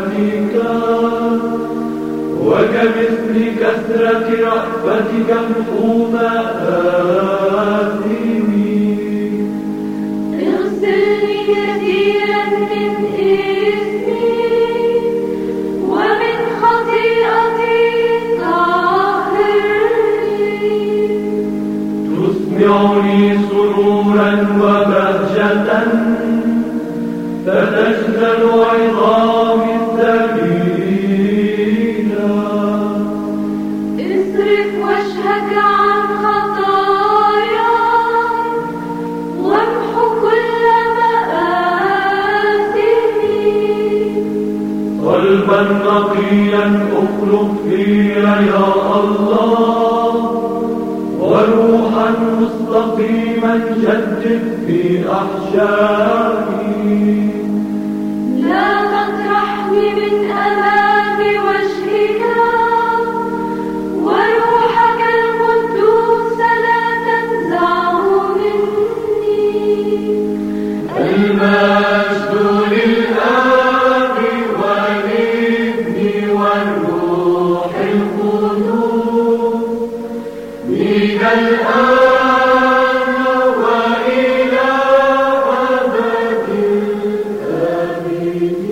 رحمتك وكمثل كثرة رأفتك امحو آثمي. اغسلني كثيرا من إثمي ومن خطيئتي طهرني. تسمعني سرورا وبهجة فتجزل عظامي الذليلة. اصرف وجهك عن خطاياي وامحو كل مآثمي. قلبا نقيا اخلق في يا الله وروحا مستقيما جدد في أحشائي. لا تطرحني من أمام وجهك وروحك القدوس لا تنزعه مني. المجد للآب والابن والروح القدوس من الآن وإلى أبد الآبدين.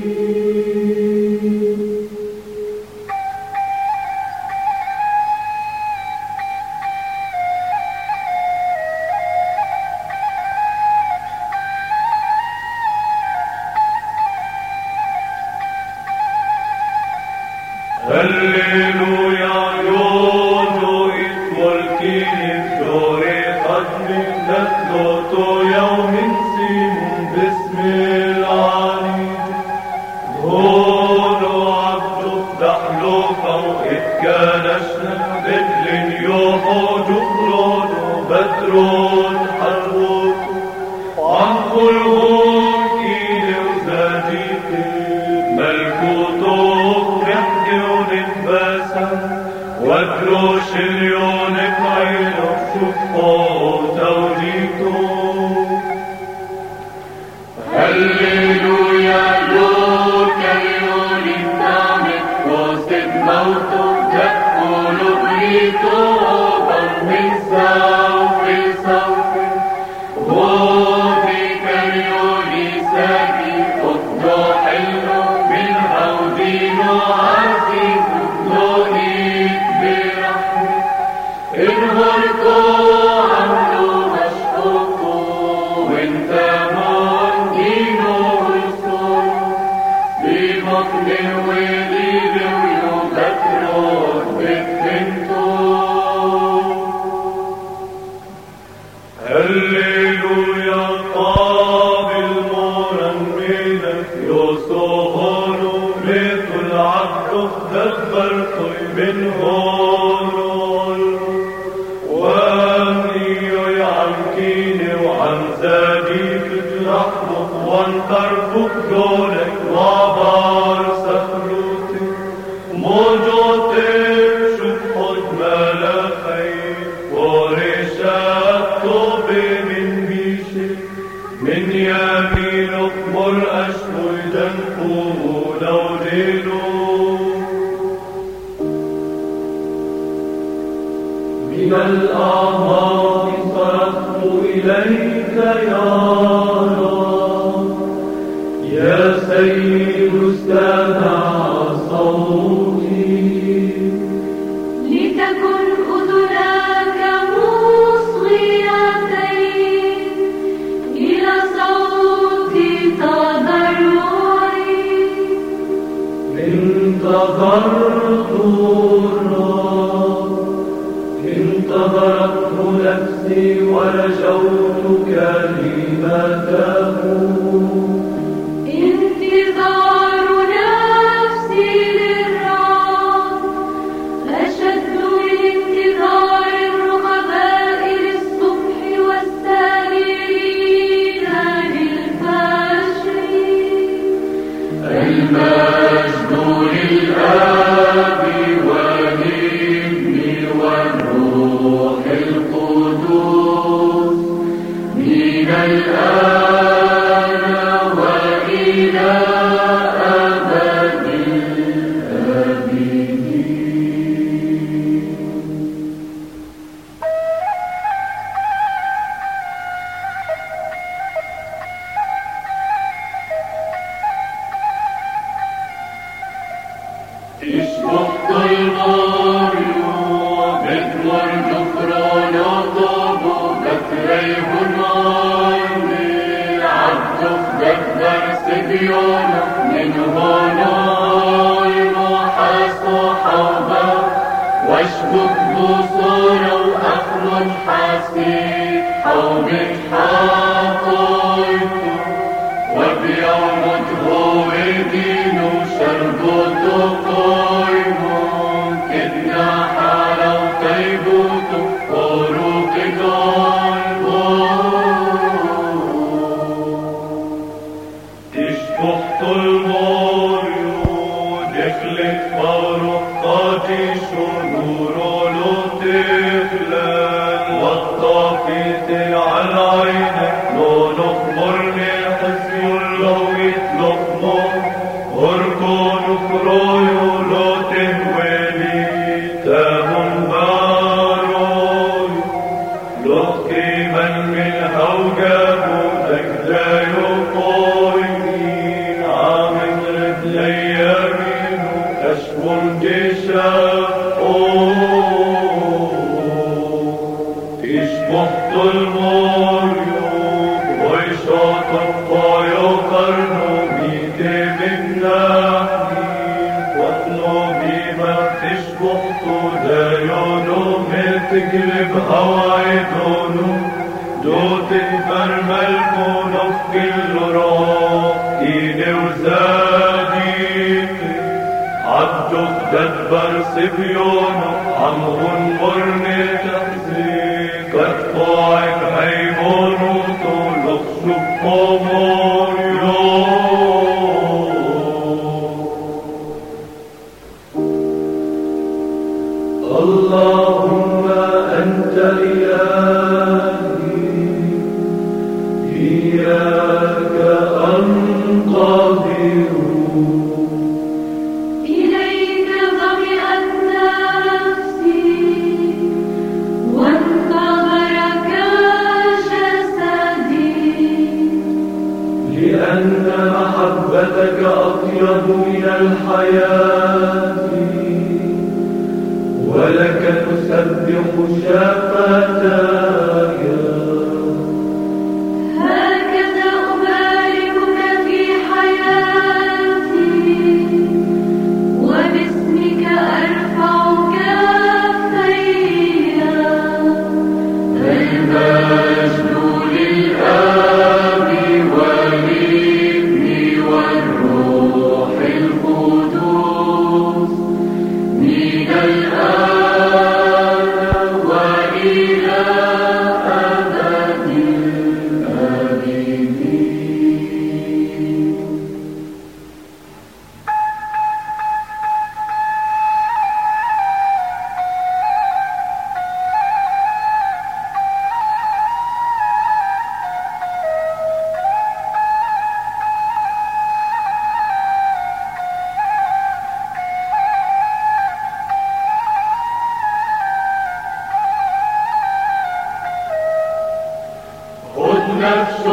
هللويا يوجو إتولكيني فيوري قدمي نتلوتو يوم سيمون باسم العلي. هونو عبدو دحلو فوقت كانشنا بدل يوحو جفرونو بدرون حروتو عن كلهم كيلي وزاجيتي ملكوتو وكروش اليون بعينه شفه توجيته. هللويا لوك اليون النعمة وسط موته تأكل بريته ضم سوف سوف وفيك اليون ساكي قطنه حلو من هودينه عزيز انهركوا عملوا مشكوكوا وانت مهدينه ويسور ببطن وليد ويبكرون بكفنتوا. هللويا طاب المرنمينك يوسوهونو مثل العبد دبرت منهم زاديك ترحبك وانترفك دولك وعبار سخلوتك موجودك شوف خد ملخي ورشاك طوبي من بيشك من يمينك مرقش ويدنفوه لو دينو. من الأعماق صرفت إليك يا رب يا سيد استمع صوتي. لتكن أذناك مصغيتين إلى صوت تضرعي. انتظرت الرب انتظرته نفسي ورجوت كلمته. انتظار نفسي للرب أشد من انتظار الرقباء للصبح والسامرين للفجر. المجد للآب والابن والروح القدوس من الآن اشبط المريو بدمر جفران طابو بتريه ناري عبدك دبر سبيون من هناي محاس حوبا واشبك بصورة وأخلط حاسي حوبت حاطيت وبيومت هو دين وشربت قايمو كدنا حالا وطيبوت وروك قايمو تشبحت المريو دخلت فرقاتي شنور لو تخلن والطافيت على عينك لو نخبرني حسي لو يتلقمو وركون خرويو لو تهويلي تهم باروي لو قيما من هوجابو تكدايو قويمين عامن رجلي يمينو أشبن جشاقو تشبحت المريو ويشاط الطايو قرنو بيتي بجناحين واطلبي ما تشبحتو دايونو متقلب هوايدونو دوت فرملكونو في كل روح إيدي وزاديتي عبدك دبر سبيونو عمهن برني تحزين قد طاعك هيمونو طولك شبقمون اللهم أنت إلهي إياك أنقذر إليك ظمئت نفسي وانتظرك جسدي لأن محبتك أطيب من الحياة ولك تسبح شفتاي هكذا أباركك في حياتي وباسمك أرفع كفي المجد للآب والابن والروح القدوس من الآن وإلى أبد الآبدين. نفس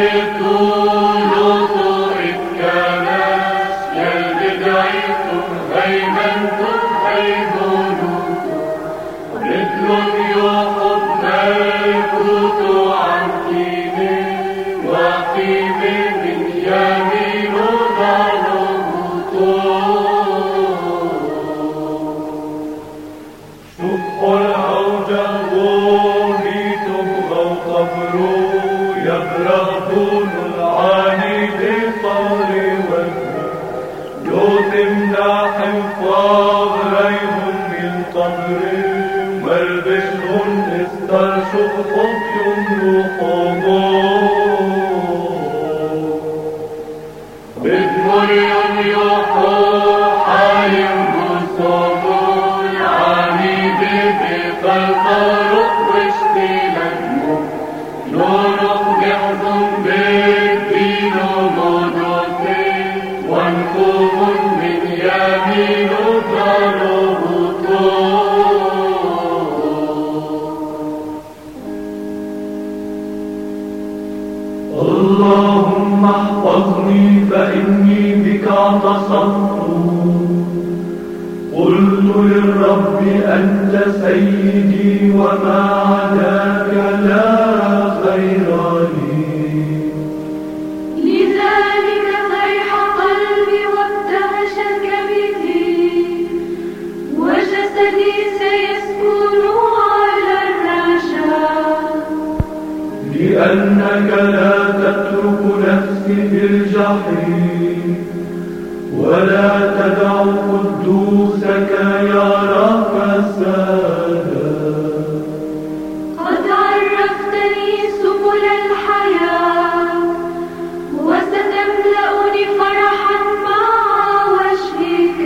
مثول طريق كناس يلبدعيتم هيمنتم هيبونوتم مثل يحب ملكوت عن كيمي وقيمي من يمين ظلمتم شق العوجة وليتم غوطبرو يبرهون العاني بقول وجه يوتمنا حفاظ ريهم من قبر ملبسهم استرشق خطيهم يحضون بدمر يحو حايم بصبون عنيد بقلقلق واشتلقمو نورق بحضن بالدين ومضوطي وانقوم من يمين ضربطو اللهم احفظني فإني بك اعتصمت للرب أنت سيدي وما عداك لا خير لي. لذلك فرح قلبي وابتهج كبدي وجسدي سيسكن على الرجاء. لأنك لا تترك نفسي في الجحيم ولا تدع قدوسك يرى فسادا. قد عرفتني سبل الحياة وستملأني فرحا مع وجهك.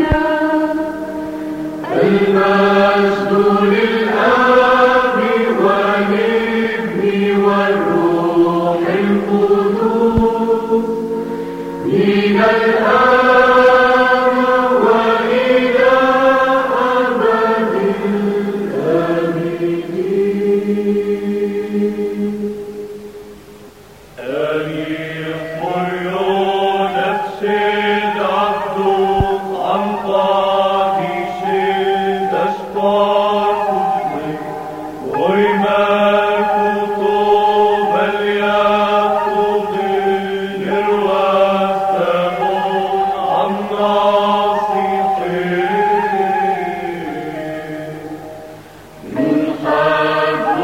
المجد للآب والابن والروح القدوس من الآن وإلى أبد الآبدين. أريح نفسي العبد عن قادش تشقى كتبي وما كتب اليقظ للوسط عن ناصحي منحب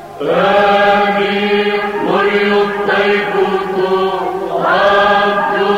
الطيب عبد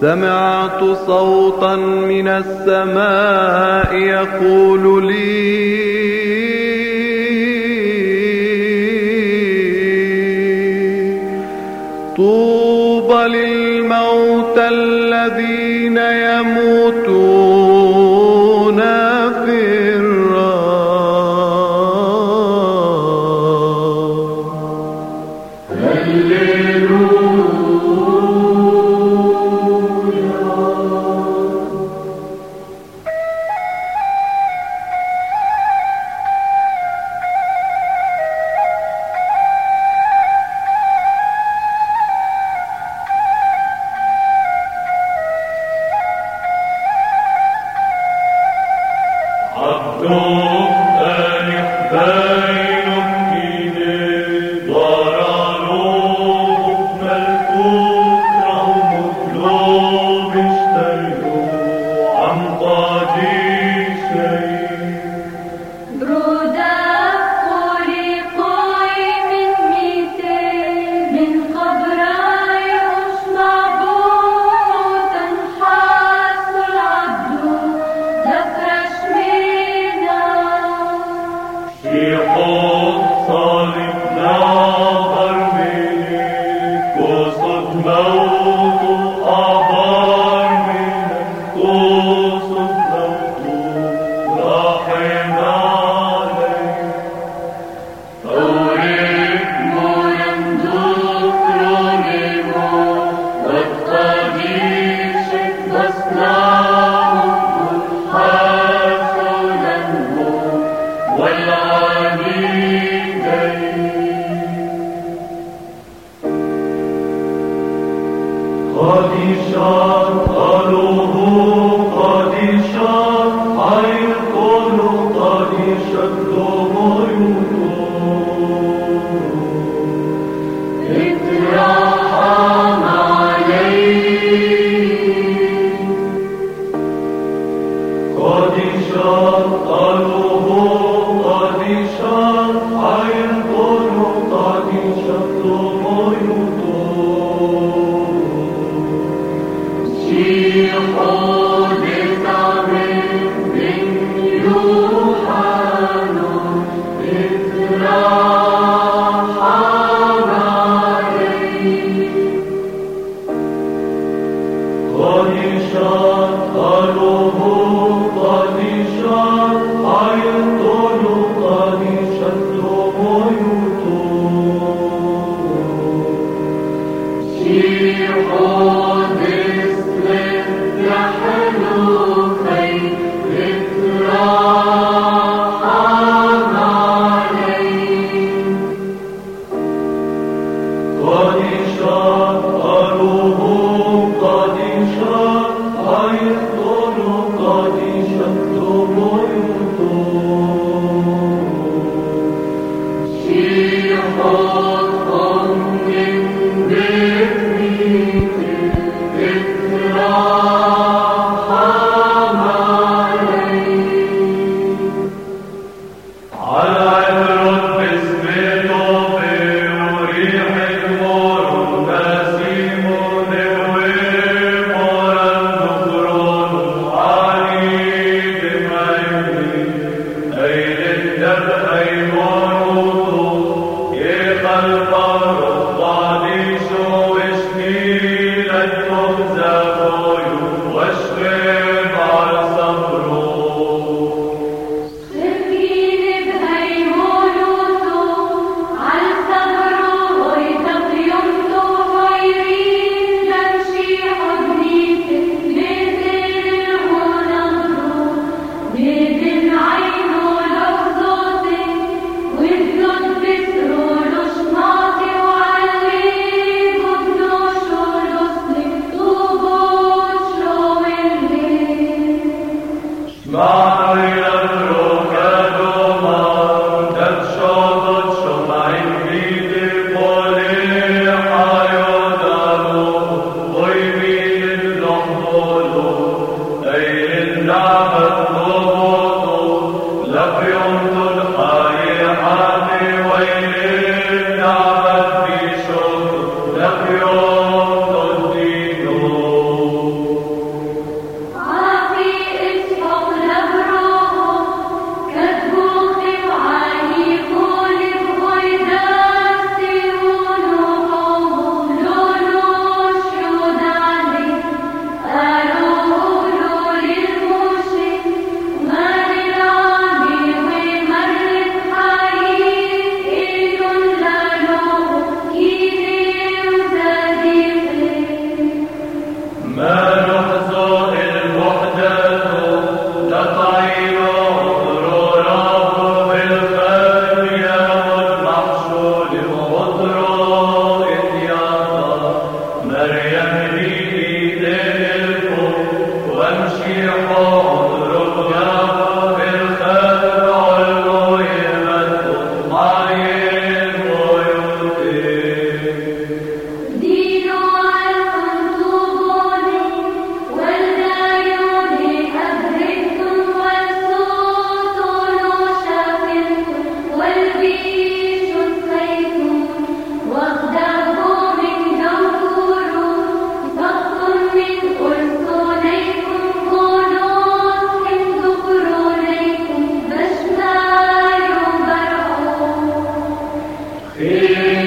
سمعت صوتا من السماء يقول لي طوبى للموتى الذين يموتون في الرب. Amen.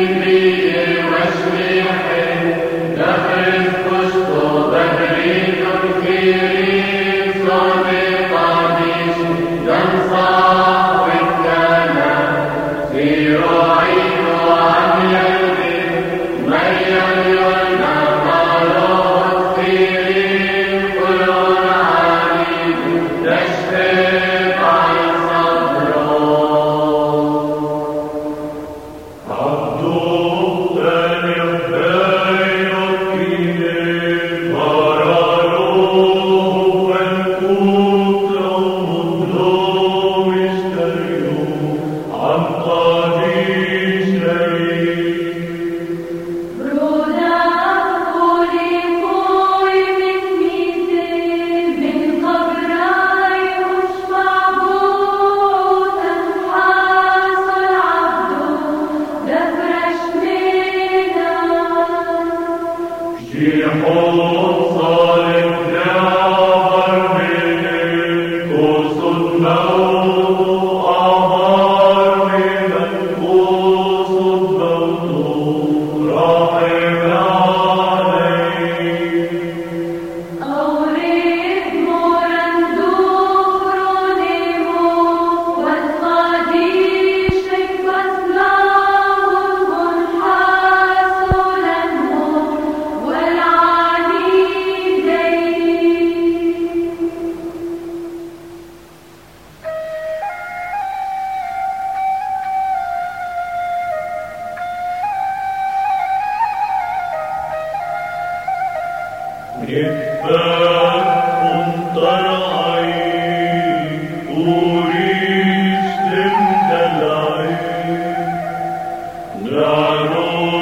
Nano